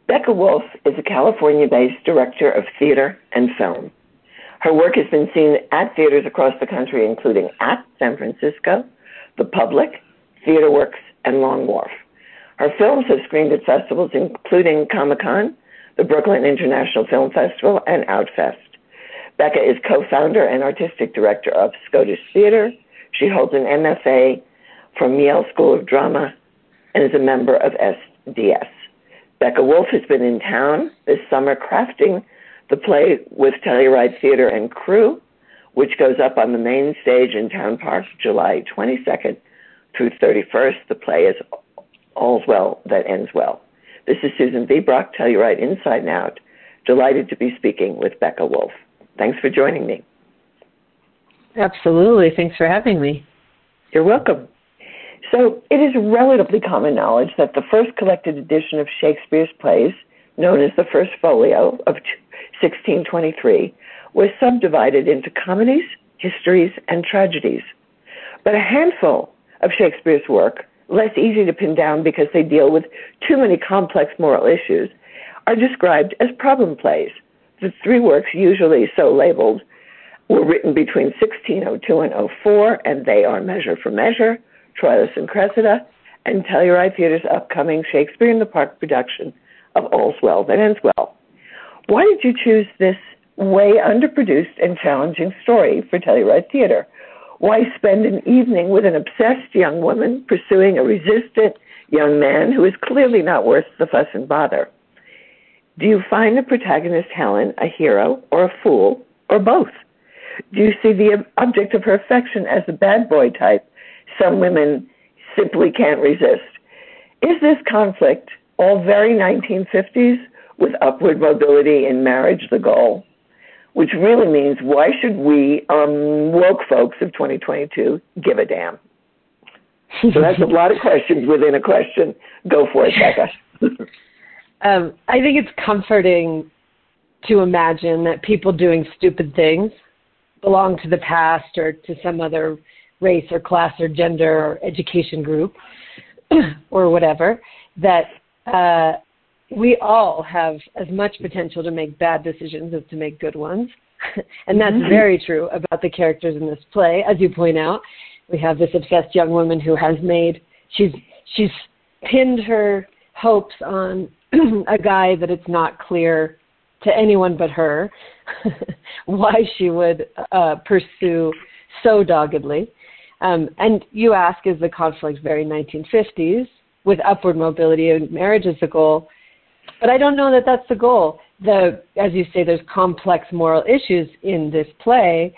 Becca Wolf is a California-based director of theater and film. Her work has been seen at theaters across the country, including at San Francisco, The Public, TheaterWorks, and Long Wharf. Her films have screened at festivals including Comic-Con, the Brooklyn International Film Festival, and Outfest. Becca is co-founder and artistic director of Scottish Theater. She holds an MFA from Yale School of Drama and is a member of SDS. Becca Wolf has been in town this summer crafting the play with Telluride Theater and Crew, which goes up on the main stage in Town Park July 22nd through 31st. The play is All's Well That Ends Well. This is Susan V. Brock, Telluride Inside and Out. Delighted to be speaking with Becca Wolf. Thanks for joining me. Absolutely. Thanks for having me. You're welcome. So it is relatively common knowledge that the first collected edition of Shakespeare's plays, known as the First Folio of 1623, was subdivided into comedies, histories, and tragedies. But a handful of Shakespeare's work, less easy to pin down because they deal with too many complex moral issues, are described as problem plays. The three works, usually so labeled, were written between 1602 and 04, and they are Measure for Measure, Troilus and Cressida, and Telluride Theater's upcoming Shakespeare in the Park production of All's Well That Ends Well. Why did you choose this way underproduced and challenging story for Telluride Theater? Why spend an evening with an obsessed young woman pursuing a resistant young man who is clearly not worth the fuss and bother? Do you find the protagonist, Helen, a hero or a fool, or both? Do you see the object of her affection as the bad boy type some women simply can't resist? Is this conflict all very 1950s, with upward mobility in marriage the goal? Which really means, why should we, woke folks of 2022, give a damn? So that's a lot of questions within a question. Go for it, Becca. I think it's comforting to imagine that people doing stupid things belong to the past or to some other race or class or gender or education group or whatever, that we all have as much potential to make bad decisions as to make good ones. And that's very true about the characters in this play. As you point out, we have this obsessed young woman who has she's pinned her hopes on a guy that it's not clear to anyone but her why she would pursue so doggedly. And you ask, is the conflict very 1950s with upward mobility and marriage as the goal? But I don't know that that's the goal. As you say, there's complex moral issues in this play.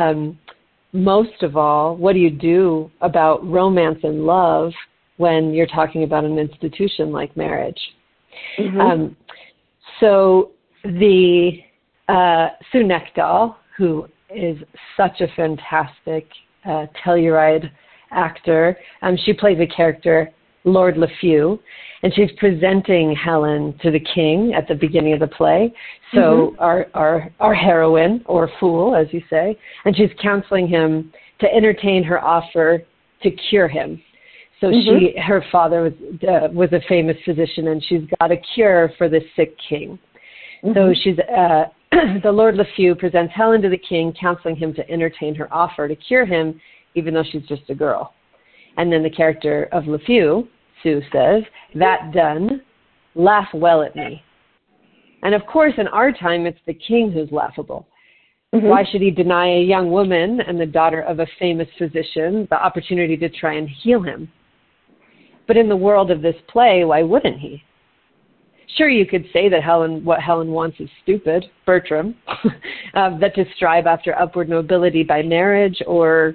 Most of all, what do you do about romance and love when you're talking about an institution like marriage? Mm-hmm. So the Sue Nekdal, who is such a fantastic Telluride actor, she plays a character, Lord Lafew, and she's presenting Helen to the king at the beginning of the play. So our heroine, or fool, as you say, and she's counseling him to entertain her offer to cure him. So her father was a famous physician, and she's got a cure for the sick king. So she's the Lord Lafew presents Helen to the king, counseling him to entertain her offer to cure him, even though she's just a girl. And then the character of Lafew, Sue says, that done, laugh well at me. And of course, in our time, it's the king who's laughable. Why should he deny a young woman and the daughter of a famous physician the opportunity to try and heal him? But in the world of this play, why wouldn't he? Sure, you could say that what Helen wants is stupid, Bertram, that to strive after upward mobility by marriage or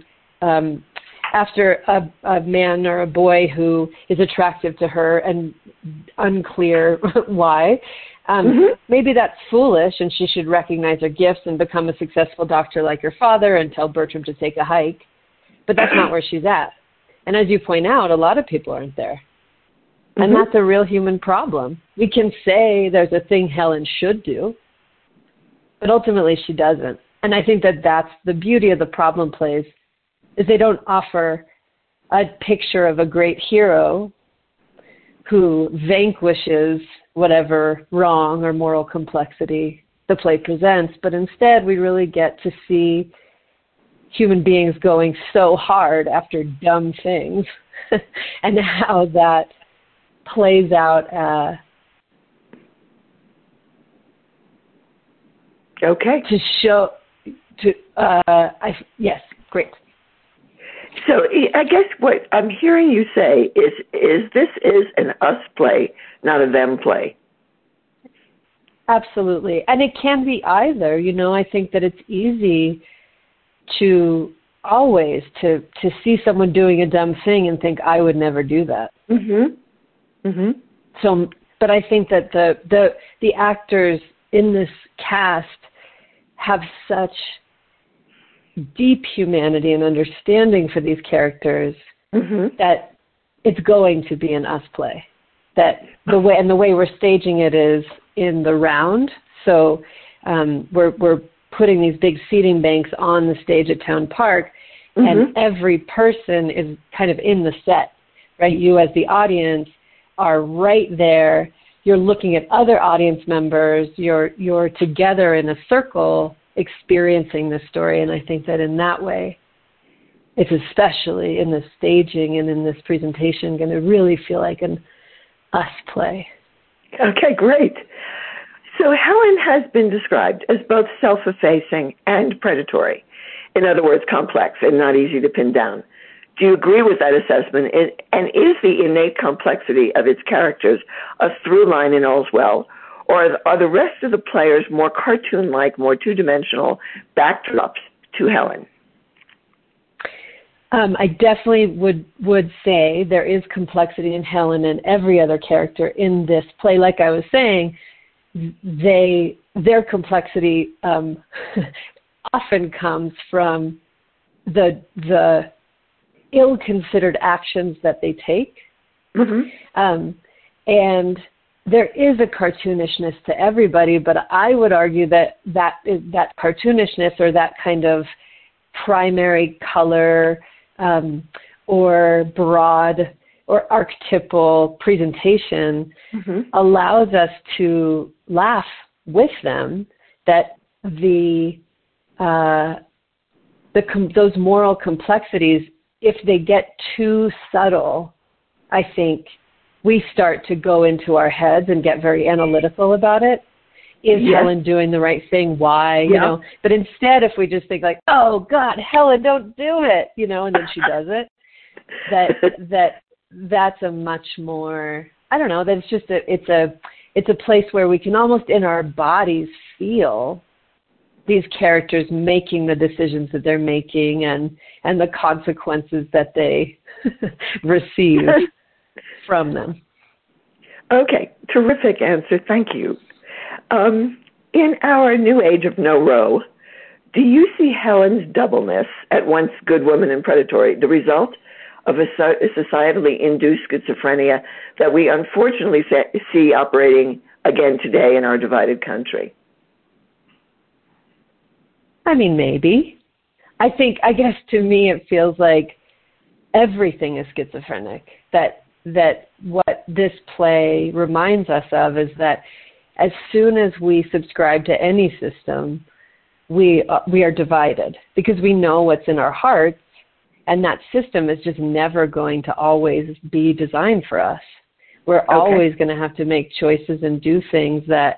after a man or a boy who is attractive to her and unclear why. Maybe that's foolish and she should recognize her gifts and become a successful doctor like her father and tell Bertram to take a hike. But that's not where she's at. And as you point out, a lot of people aren't there. And that's a real human problem. We can say there's a thing Helen should do, but ultimately she doesn't. And I think that that's the beauty of the problem plays, is they don't offer a picture of a great hero who vanquishes whatever wrong or moral complexity the play presents, but instead we really get to see human beings going so hard after dumb things and how that plays out okay. To show, yes, great. So I guess what I'm hearing you say is this is an us play, not a them play. Absolutely. And it can be either. You know, I think that it's easy to always to see someone doing a dumb thing and think, I would never do that. Mm-hmm. Mm-hmm. So, but I think that the actors in this cast have such deep humanity and understanding for these characters mm-hmm. that it's going to be an us play. That the way we're staging it is in the round. So we're putting these big seating banks on the stage at Town Park, mm-hmm. and every person is kind of in the set, right? You as the audience are right there. You're looking at other audience members. You're together in a circle experiencing this story, and I think that in that way, it's especially in the staging and in this presentation going to really feel like an us play. Okay, great. So Helen has been described as both self-effacing and predatory. In other words, complex and not easy to pin down. Do you agree with that assessment? And is the innate complexity of its characters a through line in All's Well, or are the rest of the players more cartoon-like, more two-dimensional backdrops to Helen? I definitely would say there is complexity in Helen and every other character in this play. Like I was saying, their complexity often comes from the ill-considered actions that they take. Mm-hmm. And there is a cartoonishness to everybody, but I would argue that cartoonishness or that kind of primary color or broad or archetypal presentation mm-hmm. allows us to laugh with them that those moral complexities, if they get too subtle, I think we start to go into our heads and get very analytical about it. Is yes. Helen doing the right thing? Why? Yeah. You know, but instead, if we just think like, oh God, Helen, don't do it, you know, and then she does it, that's a much more, I don't know, that's just it's a place where we can almost in our bodies feel these characters making the decisions that they're making and the consequences that they receive from them. Okay, terrific answer. Thank you. In our new age of no row, do you see Helen's doubleness, at once good woman and predatory, the result of a societally induced schizophrenia that we unfortunately see operating again today in our divided country? I mean, maybe. I guess to me it feels like everything is schizophrenic. That what this play reminds us of is that as soon as we subscribe to any system, we are divided because we know what's in our hearts, and that system is just never going to always be designed for us. We're always going to have to make choices and do things that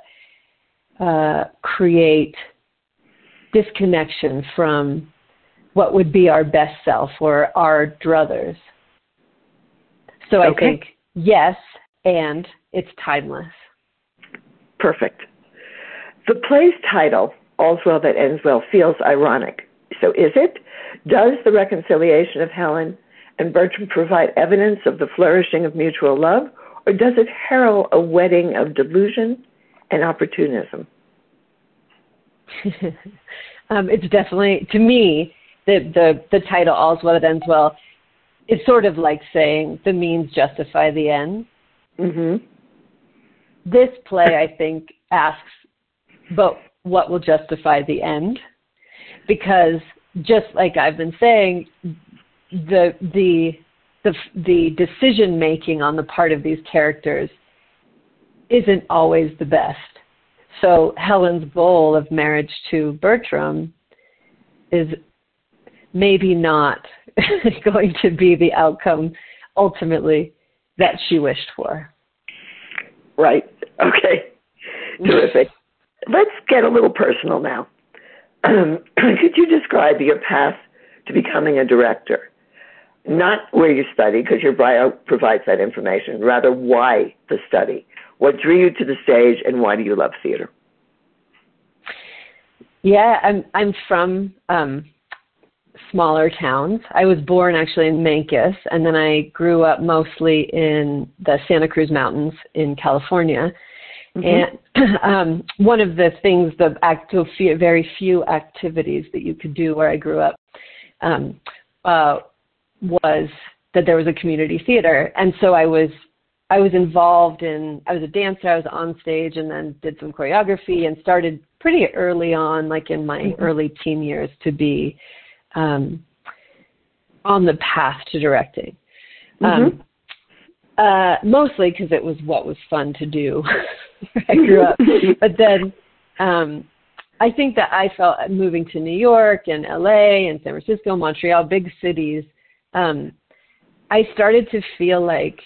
create disconnection from what would be our best self or our druthers. So I think yes, and it's timeless. Perfect. The play's title, All's Well That Ends Well, feels ironic. So is it? Does the reconciliation of Helen and Bertram provide evidence of the flourishing of mutual love, or does it herald a wedding of delusion and opportunism? It's definitely, to me, the title All's Well That Ends Well, it's sort of like saying the means justify the end. Mm-hmm. This play, I think, asks, but what will justify the end? Because just like I've been saying, the the decision making on the part of these characters isn't always the best. So Helen's goal of marriage to Bertram is maybe not going to be the outcome ultimately that she wished for. Right. Okay. Terrific. Let's get a little personal now. Could you describe your path to becoming a director? Not where you study, because your bio provides that information, rather why the study. What drew you to the stage, and why do you love theater? Yeah, I'm from smaller towns. I was born actually in Mancos, and then I grew up mostly in the Santa Cruz Mountains in California. Mm-hmm. And one of the things, very few activities that you could do where I grew up was that there was a community theater. And so I was involved I was a dancer, I was on stage, and then did some choreography and started pretty early on, like in my early teen years, to be on the path to directing. Mostly because it was what was fun to do. I grew up. But then I think that I felt moving to New York and LA and San Francisco, Montreal, big cities, I started to feel like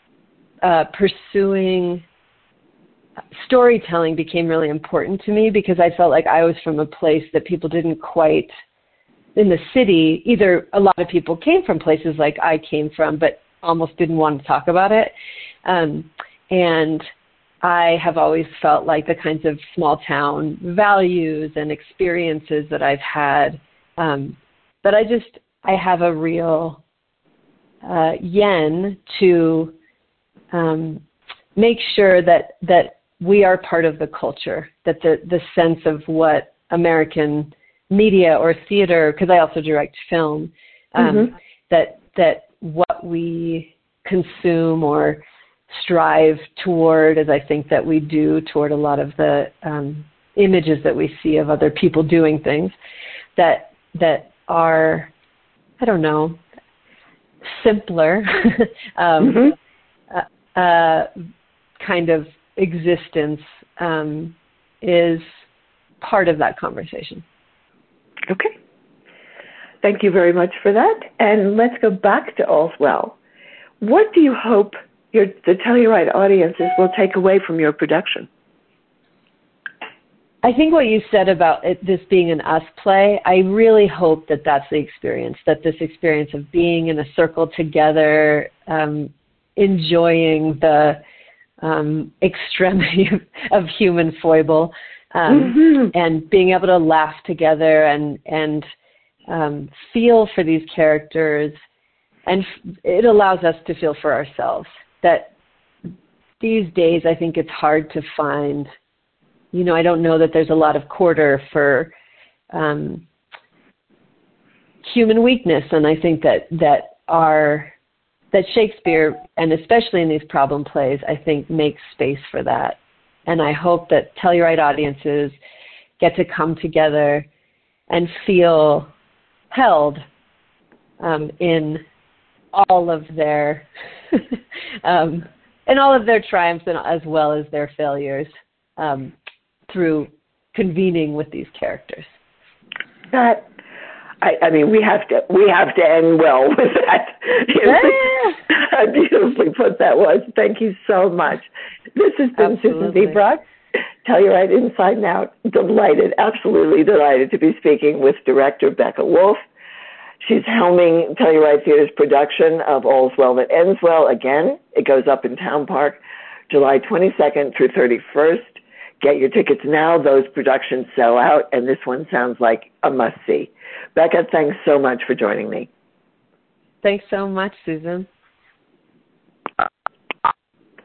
pursuing storytelling became really important to me, because I felt like I was from a place that people didn't quite, in the city, either a lot of people came from places like I came from, but almost didn't want to talk about it. And I have always felt like the kinds of small town values and experiences that I've had, that I have a real yen to make sure that we are part of the culture, that the sense of what American media or theater, because I also direct film, that what we consume or strive toward, as I think that we do toward a lot of the images that we see of other people doing things, that are, I don't know, simpler kind of existence is part of that conversation. Okay. Thank you very much for that. And let's go back to All's Well. What do you hope the Telluride audiences will take away from your production? I think what you said about this being an us play, I really hope that that's the experience, that this experience of being in a circle together, enjoying the extremity of human foible, and being able to laugh together and feel for these characters. And it allows us to feel for ourselves. That these days, I think it's hard to find, I don't know that there's a lot of quarter for human weakness. And I think that Shakespeare, and especially in these problem plays, I think makes space for that. And I hope that Telluride audiences get to come together and feel held in all of their triumphs, and as well as their failures, through convening with these characters. That, I mean, we have to end well with that. How beautifully put that was. Thank you so much. This has been Susan B. Brock, Telluride Inside and Out. Delighted, absolutely delighted to be speaking with director Becca Wolf. She's helming Telluride Theater's production of All's Well That Ends Well. Again, it goes up in Town Park, July 22nd through 31st. Get your tickets now. Those productions sell out, and this one sounds like a must-see. Becca, thanks so much for joining me. Thanks so much, Susan.